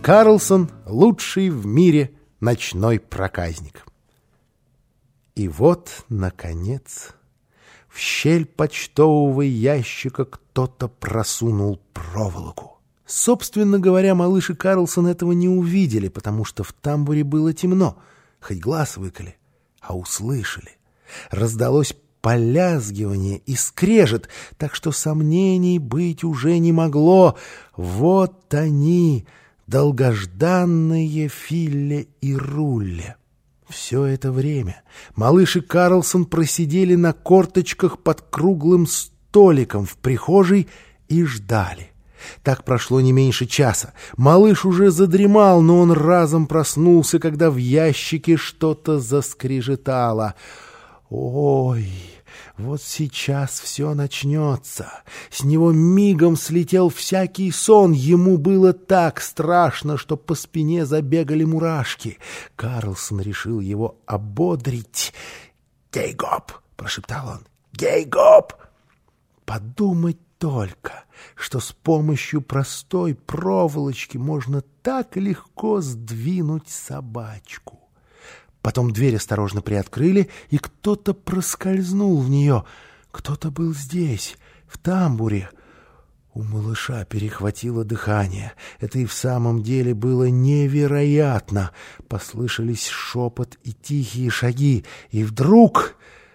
Карлсон — лучший в мире ночной проказник. И вот, наконец, в щель почтового ящика кто-то просунул проволоку. Собственно говоря, малыш и Карлсон этого не увидели, потому что в тамбуре было темно, хоть глаз выколи, а услышали. Раздалось полязгивание и скрежет, так что сомнений быть уже не могло. Вот они, долгожданные Филле и Рулле. Все это время малыш и Карлсон просидели на корточках под круглым столиком в прихожей и ждали. Так прошло не меньше часа. Малыш уже задремал, но он разом проснулся, когда в ящике что-то заскрежетало. Ой, вот сейчас все начнется. С него мигом слетел всякий сон. Ему было так страшно, что по спине забегали мурашки. Карлсон решил его ободрить. «Гей-гоп!» — прошептал он. «Гей-гоп!» Подумать только, что с помощью простой проволочки можно так легко сдвинуть собачку. Потом дверь осторожно приоткрыли, и кто-то проскользнул в нее. Кто-то был здесь, в тамбуре. У малыша перехватило дыхание. Это и в самом деле было невероятно. Послышались шепот и тихие шаги, и вдруг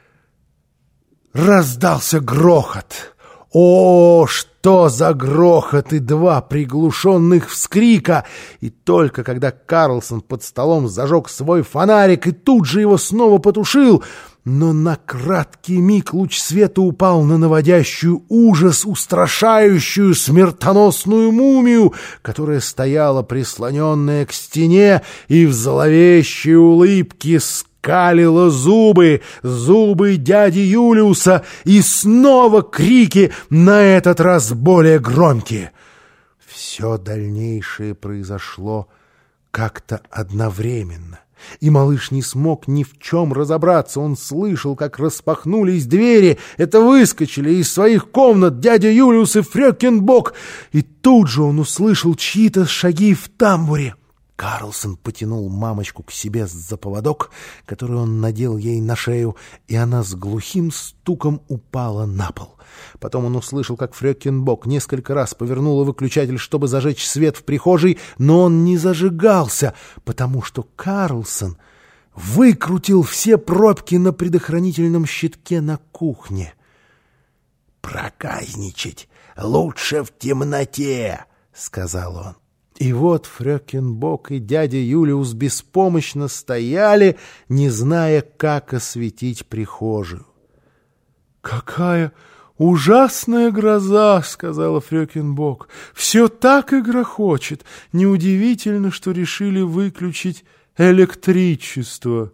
раздался грохот. О, что за грохот и два приглушенных вскрика! И только когда Карлсон под столом зажег свой фонарик и тут же его снова потушил, но на краткий миг луч света упал на наводящую ужас, устрашающую смертоносную мумию, которая стояла прислоненная к стене и в зловещей улыбке скалила зубы дяди Юлиуса, и снова крики, на этот раз более громкие. Все дальнейшее произошло как-то одновременно, и малыш не смог ни в чем разобраться. Он слышал, как распахнулись двери, это выскочили из своих комнат дядя Юлиус и Фрёкинбок, и тут же он услышал чьи-то шаги в тамбуре. Карлсон потянул мамочку к себе за поводок, который он надел ей на шею, и она с глухим стуком упала на пол. Потом он услышал, как Фрёкинбок несколько раз повернула выключатель, чтобы зажечь свет в прихожей, но он не зажигался, потому что Карлсон выкрутил все пробки на предохранительном щитке на кухне. «Проказничать лучше в темноте», — сказал он. И вот Фрёкинбок и дядя Юлиус беспомощно стояли, не зная, как осветить прихожую. «Какая ужасная гроза!» — сказала Фрёкинбок. «Все так и грохочет. Неудивительно, что решили выключить электричество».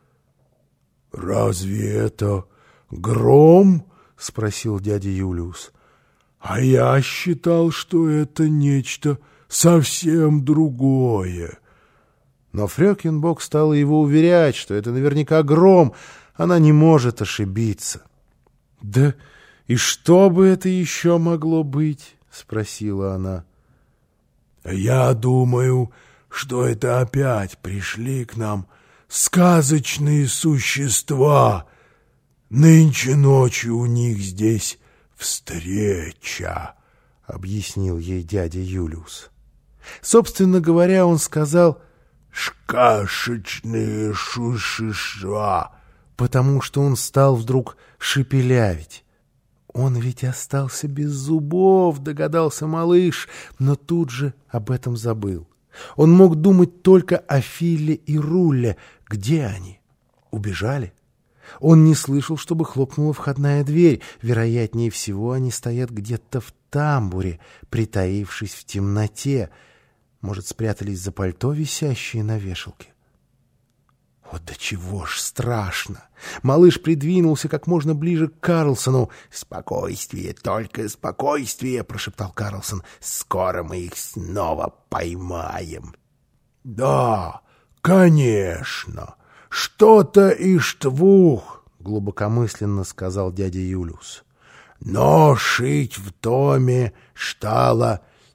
«Разве это гром?» — спросил дядя Юлиус. «А я считал, что это нечто совсем другое». Но Фрёкинбок стала его уверять, что это наверняка гром, она не может ошибиться. «Да и что бы это еще могло быть?» — спросила она. «Я думаю, что это опять пришли к нам сказочные существа. Нынче ночью у них здесь встреча», — объяснил ей дядя Юлиус. Собственно говоря, он сказал «шкашечные шушишва», потому что он стал вдруг шепелявить. Он ведь остался без зубов, догадался малыш, но тут же об этом забыл. Он мог думать только о Филле и Рулле. Где они? Убежали? Он не слышал, чтобы хлопнула входная дверь. Вероятнее всего, они стоят где-то в тамбуре, притаившись в темноте. Может, спрятались за пальто, висящие на вешалке? Вот до чего ж страшно! Малыш придвинулся как можно ближе к Карлсону. «Спокойствие, только спокойствие!» — прошептал Карлсон. «Скоро мы их снова поймаем». «Да, конечно, что-то из двух», — глубокомысленно сказал дядя Юлиус. «Но шить в доме стало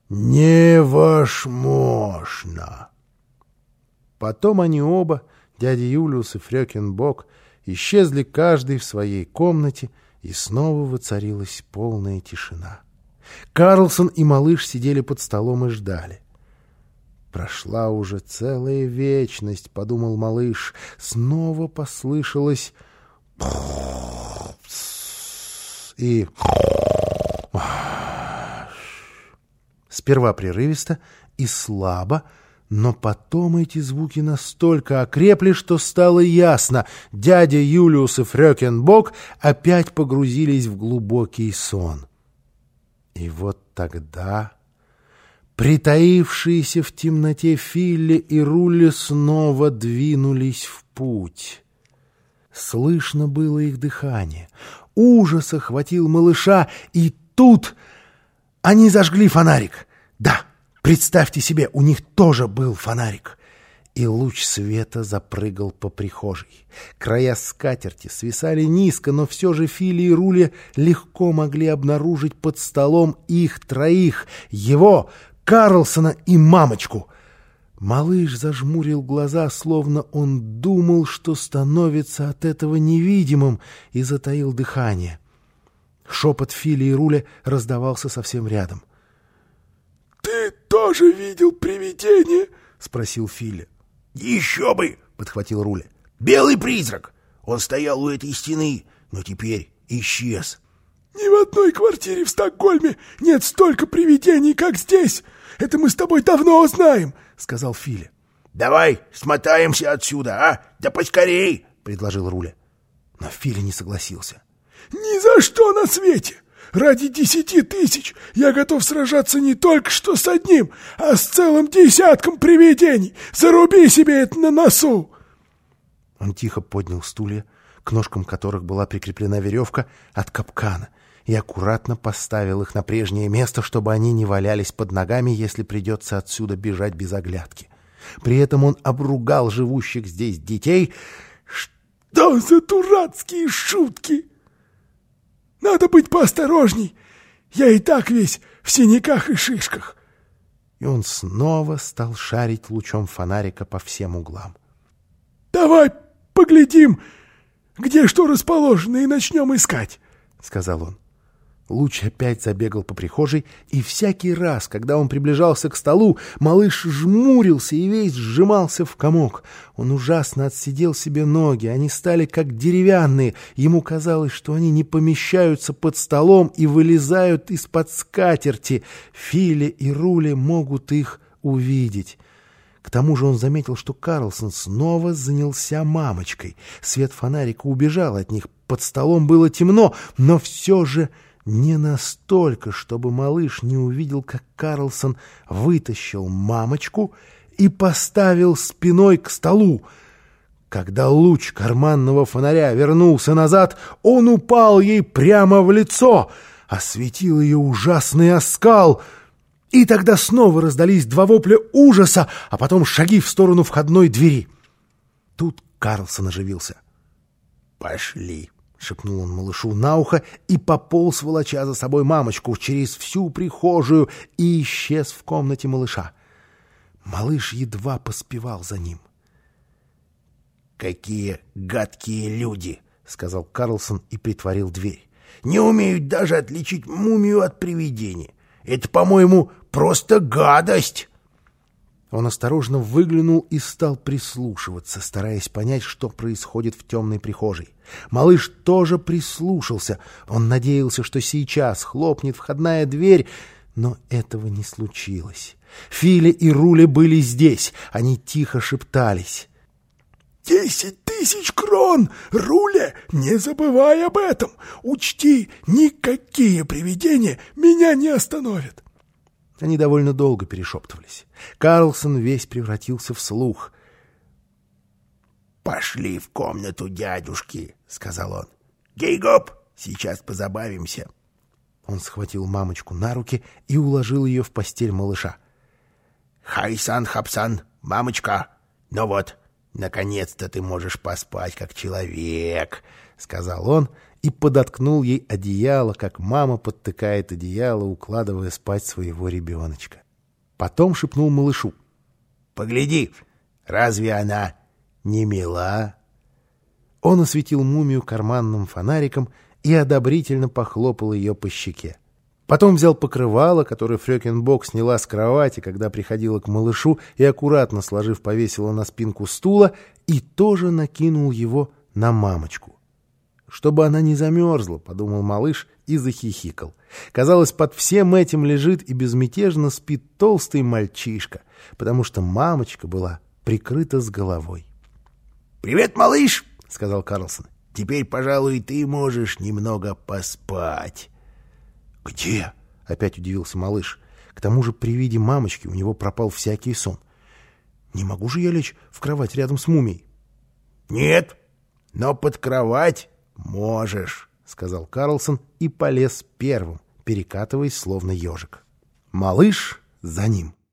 невозможно. Потом они оба, дядя Юлиус и Фрёкинбок, исчезли каждый в своей комнате, и снова воцарилась полная тишина. Карлсон и малыш сидели под столом и ждали. «Прошла уже целая вечность», — подумал малыш. Снова послышалось и сперва прерывисто и слабо, но потом эти звуки настолько окрепли, что стало ясно: дядя Юлиус и Фрёкинбок опять погрузились в глубокий сон. И вот тогда притаившиеся в темноте Филли и Рулли снова двинулись в путь. Слышно было их дыхание. Ужас охватил малыша, и тут они зажгли фонарик. Да, представьте себе, у них тоже был фонарик. И луч света запрыгал по прихожей. Края скатерти свисали низко, но все же Филли и Рулли легко могли обнаружить под столом их троих, его, Карлсона и мамочку. Малыш зажмурил глаза, словно он думал, что становится от этого невидимым, и затаил дыхание. Шепот Филли и Рулли раздавался совсем рядом. «Ты тоже видел привидение?» — спросил Филли. «Еще бы!» — подхватил Рулли. «Белый призрак! Он стоял у этой стены, но теперь исчез». «Ни в одной квартире в Стокгольме нет столько привидений, как здесь. Это мы с тобой давно знаем», — сказал Филли. «Давай смотаемся отсюда, а? Да поскорей!» — предложил Рулли. Но Филли не согласился. «Ни за что на свете! Ради 10 000 я готов сражаться не только что с одним, а с целым десятком привидений. Заруби себе это на носу!» Он тихо поднял стулья, к ножкам которых была прикреплена веревка от капкана, и аккуратно поставил их на прежнее место, чтобы они не валялись под ногами, если придется отсюда бежать без оглядки. При этом он обругал живущих здесь детей. «Что за дурацкие шутки! Надо быть поосторожней. Я и так весь в синяках и шишках». И он снова стал шарить лучом фонарика по всем углам. «Давай поглядим, где что расположено, и начнем искать», — сказал он. Луч опять забегал по прихожей, и всякий раз, когда он приближался к столу, малыш жмурился и весь сжимался в комок. Он ужасно отсидел себе ноги, они стали как деревянные. Ему казалось, что они не помещаются под столом и вылезают из-под скатерти. Филли и Рулли могут их увидеть. К тому же он заметил, что Карлсон снова занялся мамочкой. Свет фонарика убежал от них, под столом было темно, но все же не настолько, чтобы малыш не увидел, как Карлсон вытащил мамочку и поставил спиной к столу. Когда луч карманного фонаря вернулся назад, он упал ей прямо в лицо, осветил ее ужасный оскал. И тогда снова раздались два вопля ужаса, а потом шаги в сторону входной двери. Тут Карлсон оживился. «Пошли», — шепнул он малышу на ухо и пополз, волоча за собой мамочку, через всю прихожую и исчез в комнате малыша. Малыш едва поспевал за ним. «Какие гадкие люди!» — сказал Карлсон и притворил дверь. «Не умеют даже отличить мумию от привидения. Это, по-моему, просто гадость!» Он осторожно выглянул и стал прислушиваться, стараясь понять, что происходит в темной прихожей. Малыш тоже прислушался. Он надеялся, что сейчас хлопнет входная дверь, но этого не случилось. Филли и Рулли были здесь. Они тихо шептались. 10 000 крон, Рулли, не забывай об этом. Учти, никакие привидения меня не остановят. Они довольно долго перешептывались. Карлсон весь превратился в слух. «Пошли в комнату дядюшки», — сказал он. «Гей-гоп, сейчас позабавимся». Он схватил мамочку на руки и уложил ее в постель малыша. «Хайсан-хапсан, мамочка, ну вот, наконец-то ты можешь поспать как человек», — сказал он и подоткнул ей одеяло, как мама подтыкает одеяло, укладывая спать своего ребеночка. Потом шепнул малышу: «Погляди, разве она не мила?» Он осветил мумию карманным фонариком и одобрительно похлопал ее по щеке. Потом взял покрывало, которое Фрёкинбок сняла с кровати, когда приходила к малышу, и, аккуратно сложив, повесила на спинку стула, и тоже накинул его на мамочку. «Чтобы она не замерзла», — подумал малыш и захихикал. Казалось, под всем этим лежит и безмятежно спит толстый мальчишка, потому что мамочка была прикрыта с головой. «Привет, малыш!» — сказал Карлсон. «Теперь, пожалуй, ты можешь немного поспать». «Где?» — опять удивился малыш. К тому же при виде мамочки у него пропал всякий сон. «Не могу же я лечь в кровать рядом с мумией?» «Нет, но под кровать можешь», — сказал Карлсон и полез первым, перекатываясь словно ежик. Малыш за ним.